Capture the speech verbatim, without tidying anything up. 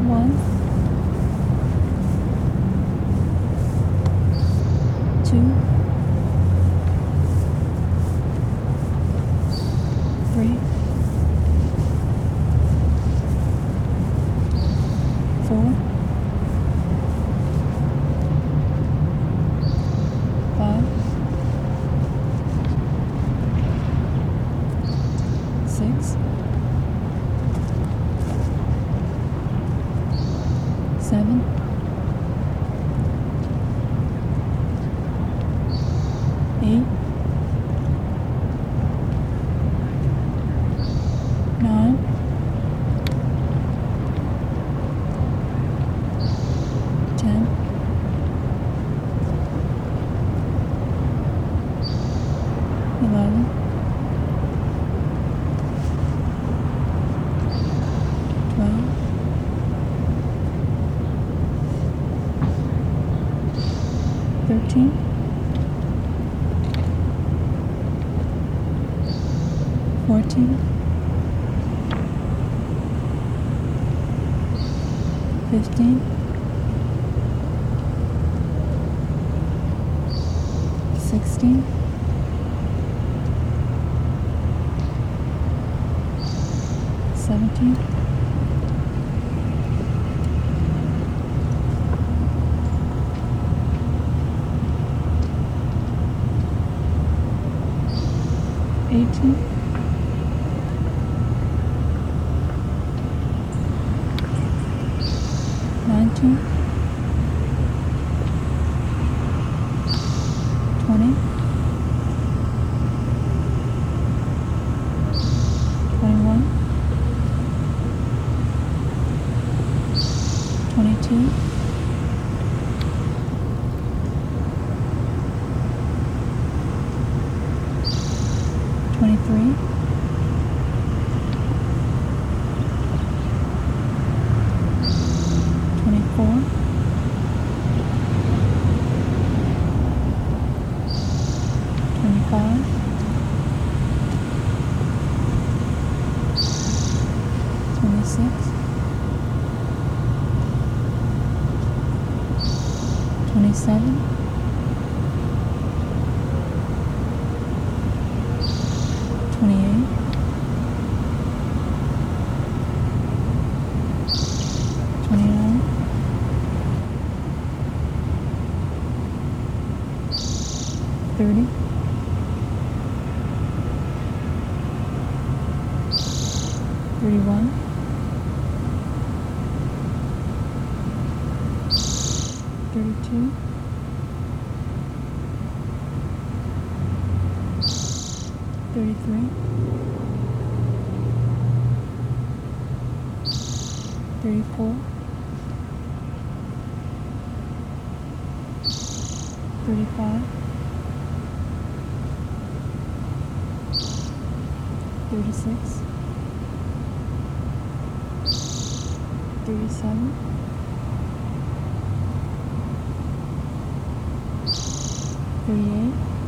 One, two, three, four, five, six, seven, eight, nine, ten, eleven, twelve, thirteen, fourteen, fifteen, sixteen, seventeen, eighteen, nineteen, twenty, twenty-one, twenty-two, twenty-three, twenty-four, twenty-five, twenty-six, twenty-seven, twenty-eight, twenty-nine, thirty, thirty-one, thirty-two, thirty-three, thirty-four, thirty-five, thirty-six, thirty-seven, thirty-eight,